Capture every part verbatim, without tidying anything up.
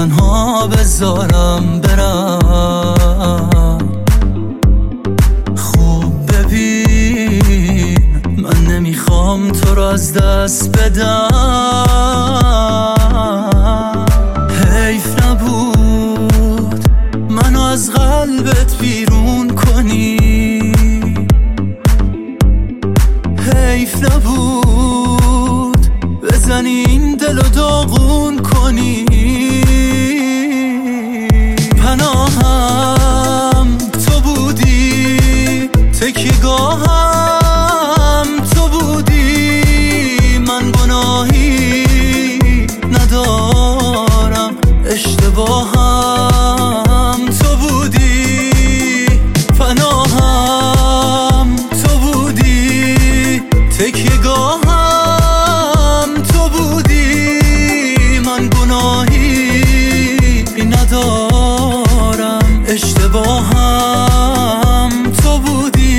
تنها بذارم برم. خوب ببین من نمیخوام تو رو از دست بدم. حیف نبود منو از قلبت بیرون کنی، حیف نبود بزنی این دل رو داغون کنی. پناهم تو بودی، تکیه‌گاهم تو بودی، من گناهی ندارم، اشتباهم تو بودی. پناهم تو بودی، تکیه‌گاهم تو بودی، من گناهی ندارم، اشتباهم تو بودی.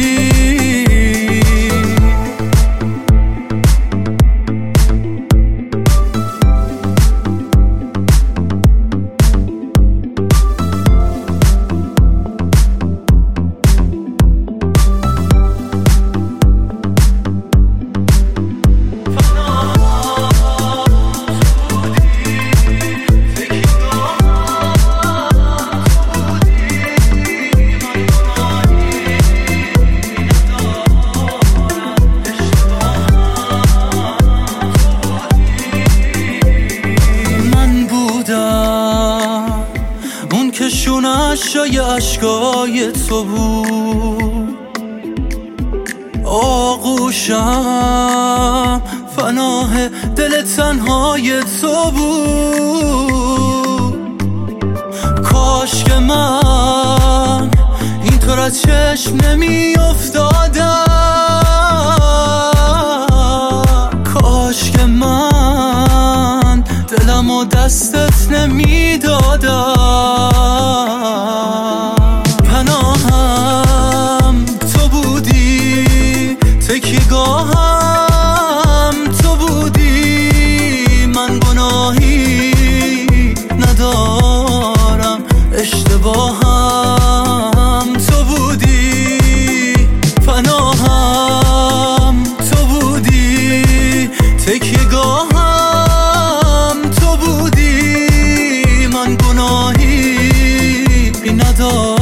که شونه‌شای عشقای تو بود، آغوشم فناه دل تنهای تو بود. کاش که من اینطور از چشم نمی افتادم، کاش که من دلم و دستت نمی دادم. پناهم تو بودی، تکیه‌گاهم تو بودی، من گناهی ندارم، اشتباهم تو بودی. پناهم تو بودی، تکیه‌گاهم تو بودی، من گناهی ندارم.